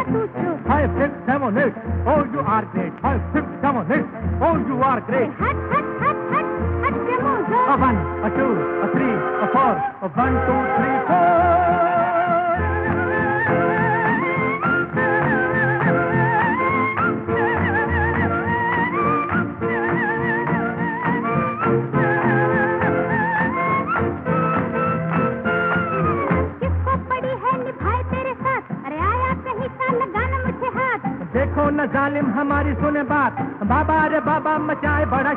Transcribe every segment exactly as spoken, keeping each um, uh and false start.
two, two. Five, six, seven, eight. Oh, you are great. Five, six, seven, eight. Oh, you are great. Hut, hut, hut, hut, hut, Jamuzo. A one, a two, a three, a four. A one, two, three, four. देखो न जालिम हमारी सुने बात, बाबा रे बाबा मचाए बड़ा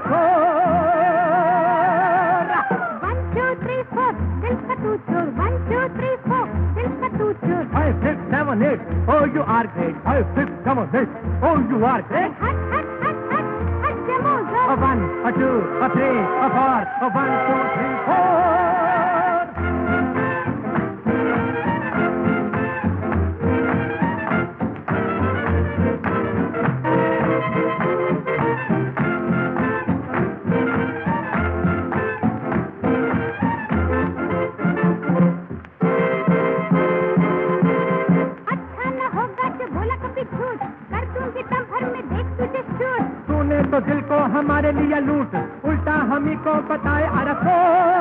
शोर। One two three four, दिल का तू चोर। One two three four, दिल का तू चोर। Five six seven eight, oh you are great. Five six seven eight, oh you are great. Hut hut hut hut hut Jamuzo. A one, a two, a three, a four, a one two three four. तो दिल को हमारे लिए लूट, उल्टा हम ही को बताए अरफो।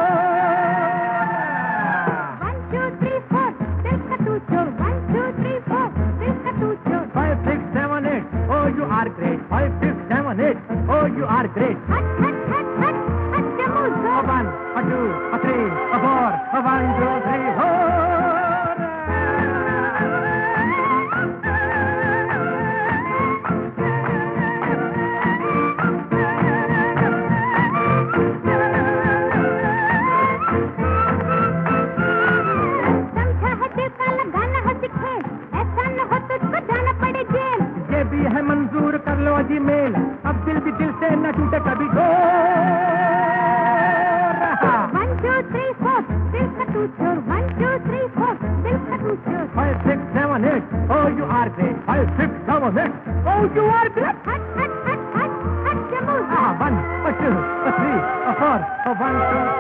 One two three four, दिल का तू चोर। One two three four, दिल का तू चोर। Five six seven eight, oh you are great. Five six seven eight, oh you are great. Hut hut hut hut hut Jamuzo. A one, a two, a three, a four, a one two three four. है मंजूर कर लो जी mail, अब दिल भी दिल से न टूटे कभी डोर। One two three four, दिल का तू चोर। One two three four, दिल का तू चोर। Five six seven eight, oh you are great. Five six seven eight, oh you are great. Hut hut hut hut hut Jamuzo. One, a two, a three, a four, a one two.